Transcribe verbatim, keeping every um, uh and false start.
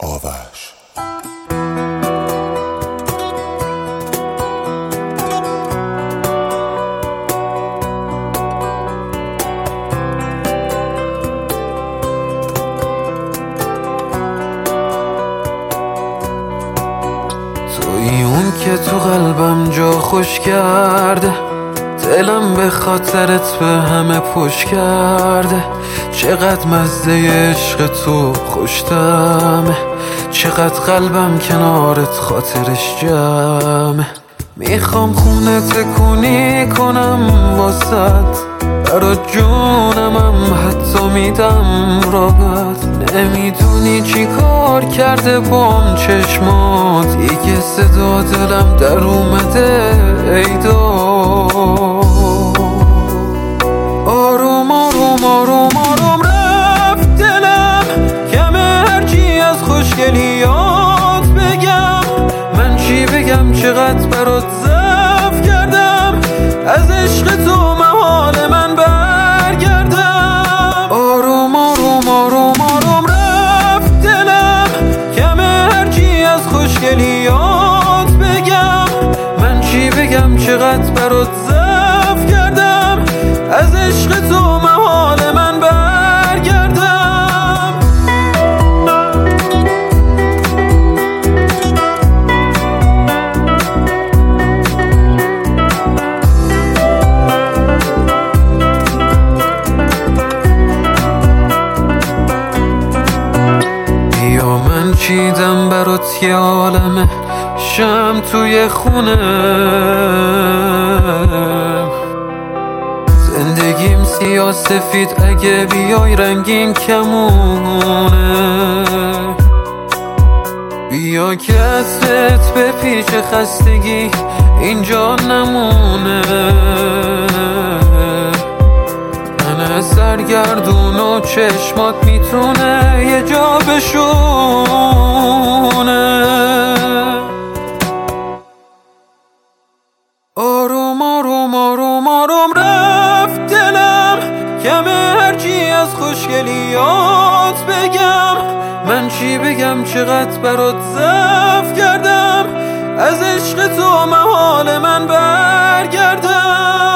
آوش تویی اون که تو قلبم جا خوش کرده، دلم به خاطرت به همه پشت کرده. چقدر مزه عشق تو خوشتمه، چقدر قلبم کنارت خاطرش جمعه. میخوام خونه تکونی کنم واسد، برات جونمم حتی میدم راحت. نمیدونی چی کار کرده بام چشمات، دیگه صدا دلم در اومده ایدا. آروم آروم آروم آروم رفت دلم، کم هرچی از خوشگلیات بگم. من چی بگم چقدر برات ضعف کردم، از عشق تو محال من برگردم. آروم آروم آروم آروم رفت دلم، کم هرچی از خوشگلیات بگم. من چی بگم چقدر برات ضعف کردم، از عشق تو محال من برگردم. بیا من چیدم برات یه عالمه شم توی خونه، زندگیم سیاه سفید اگه بیای رنگین کمونه. بیا که عطرت به پیش خستگی اینجا نمونه. من سرگردون و چشمات میتونه یه جا بشونه. آروم آروم آروم آروم رفت دلم، کم هرچی از خوشگلیات بگم. من چی بگم چقدر برات ضعف کردم، از عشق تو محال من برگردم.